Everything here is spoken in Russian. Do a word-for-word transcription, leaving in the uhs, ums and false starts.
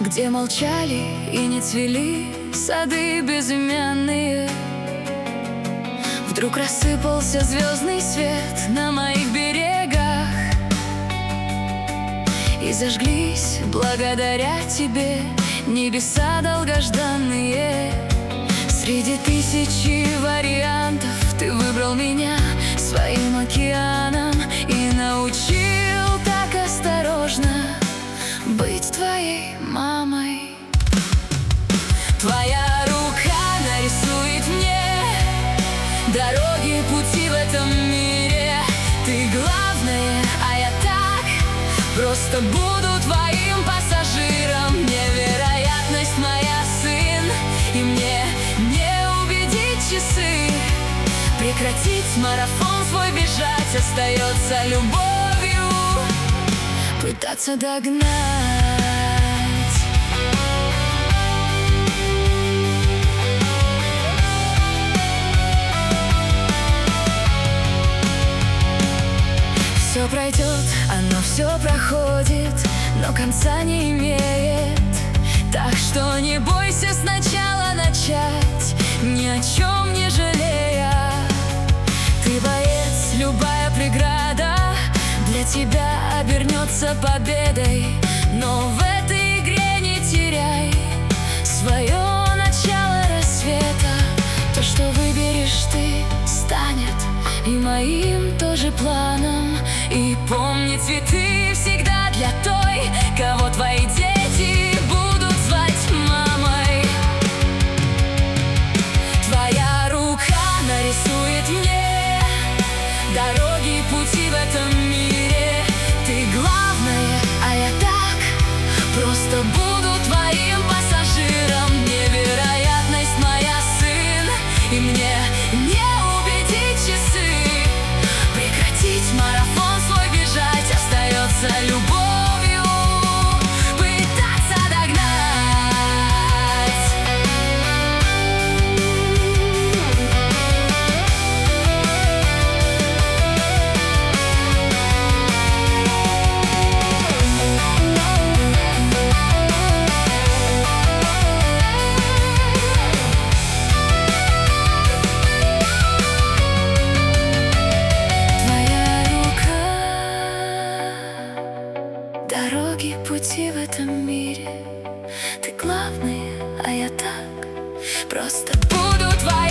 где молчали и не цвели сады безымянные. Вдруг рассыпался звездный свет на моих берегах, и зажглись благодаря тебе небеса долгожданные. Среди тысячи вариантов ты выбрал меня своим океаном и научил так осторожно быть твоей мамой. Твоя рука нарисует мне дороги, пути в этом мире. Ты главное, а я так просто буду твоим пассажиром. Невероятность моя, сын, и мне не убедить часы. Прекратить марафон свой бежать, остается любовью пытаться догнать. Все пройдет, оно все проходит, но конца не имеет. Так что не бойся сначала начать, ни о чем не жалея. Ты боец, любая преграда для тебя обернется победой. Но в этой игре не теряй свое начало рассвета. То, что выберешь ты, станет и моим тоже планом. И помни, цветы всегда для той, кого твои дети будут звать мамой. Твоя рука нарисует мне дороги, пути в этом мире. Ты главное, а я так просто буду твоим пассажиром. Невероятность моя, сын, и мне не убедить часы. Прекратить марафон свой бежать, остается любовью пытаться догнать. Дороги, пути в этом мире. Ты главный, а я так просто буду твоей.